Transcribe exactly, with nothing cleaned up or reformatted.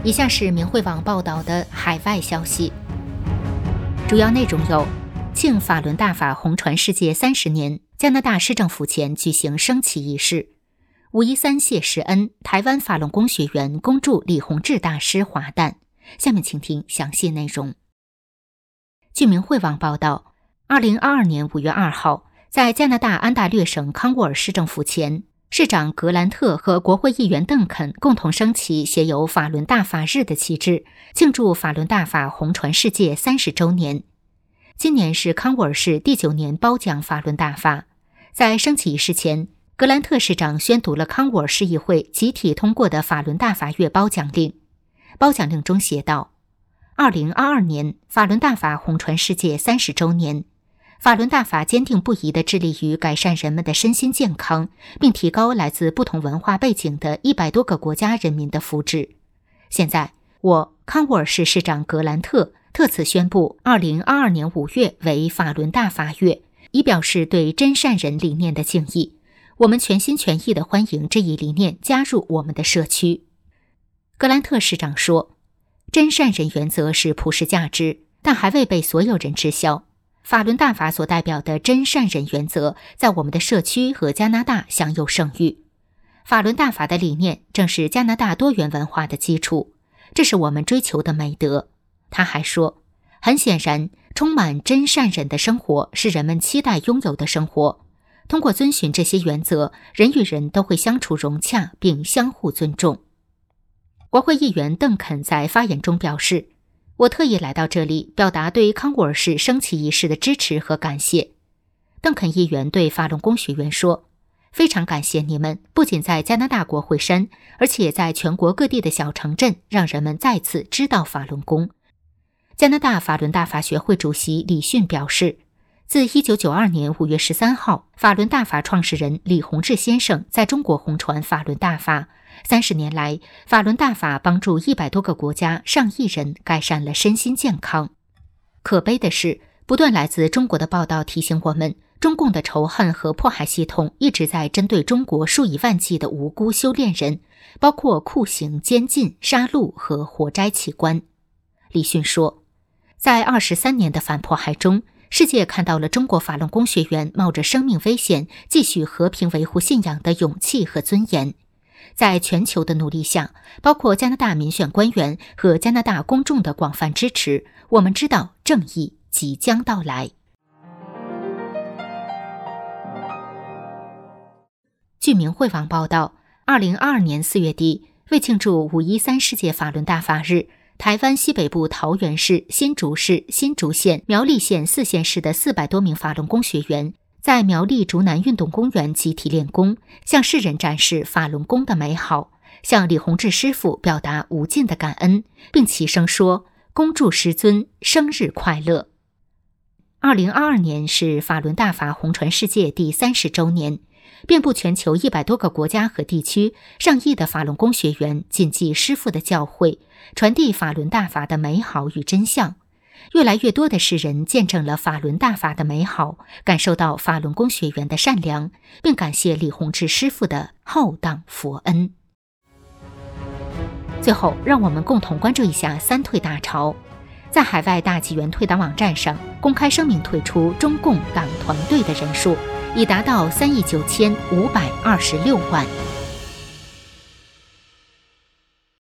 以下是明慧网报道的海外消息，主要内容有：庆法轮大法红传世界三十年，加拿大市政府前举行升旗仪式；五一三谢师恩，台湾法轮功学员恭祝李洪志大师华诞。下面请听详细内容。据明慧网报道，二零二二年五月二号，在加拿大安大略省康沃尔市政府前，市长格兰特和国会议员邓肯共同升起写有法轮大法日的旗帜，庆祝法轮大法红传世界三十周年。今年是康沃尔市第九年褒奖法轮大法。在升旗仪式前，格兰特市长宣读了康沃尔市议会集体通过的法轮大法月褒奖令。褒奖令中写道：二零二二年法轮大法红传世界三十周年，法轮大法坚定不移地致力于改善人们的身心健康，并提高来自不同文化背景的一百多个国家人民的福祉。现在，我康沃尔市市长格兰特特此宣布二零二二年五月为法轮大法月，以表示对真善人理念的敬意。我们全心全意地欢迎这一理念加入我们的社区。格兰特市长说，真善人原则是普世价值，但还未被所有人知晓。法轮大法所代表的真善人原则在我们的社区和加拿大享有盛誉。法轮大法的理念正是加拿大多元文化的基础，这是我们追求的美德。他还说，很显然，充满真善人的生活是人们期待拥有的生活。通过遵循这些原则，人与人都会相处融洽并相互尊重。国会议员邓肯在发言中表示，我特意来到这里表达对康沃尔市升旗仪式的支持和感谢。邓肯议员对法轮功学员说，非常感谢你们不仅在加拿大国会山，而且在全国各地的小城镇让人们再次知道法轮功。加拿大法轮大法学会主席李迅表示，自一九九二年五月十三号，法轮大法创始人李洪志先生在中国红传法轮大法，三十年来，法轮大法帮助一百多个国家上亿人改善了身心健康。可悲的是，不断来自中国的报道提醒我们，中共的仇恨和迫害系统一直在针对中国数以万计的无辜修炼人，包括酷刑、监禁、杀戮和活摘器官。李迅说，在二十三年的反迫害中，世界看到了中国法轮功学员冒着生命危险继续和平维护信仰的勇气和尊严。在全球的努力下，包括加拿大民选官员和加拿大公众的广泛支持，我们知道正义即将到来。据明慧网报道，二零二二年四月底，为庆祝五一三世界法轮大法日，台湾西北部桃园市、新竹市、新竹县、苗栗县四县市的四百多名法轮功学员在苗栗竹南运动公园集体练功，向世人展示法轮功的美好，向李洪志师傅表达无尽的感恩，并齐声说：“恭祝师尊生日快乐。”二零二二年是法轮大法红传世界第三十周年，遍布全球一百多个国家和地区，上亿的法轮功学员谨记师父的教诲，传递法轮大法的美好与真相。越来越多的世人见证了法轮大法的美好，感受到法轮功学员的善良，并感谢李洪志师父的浩荡佛恩。最后，让我们共同关注一下三退大潮。在海外大纪元退党网站上，公开声明退出中共党团队的人数已达到三亿九千五百二十六万。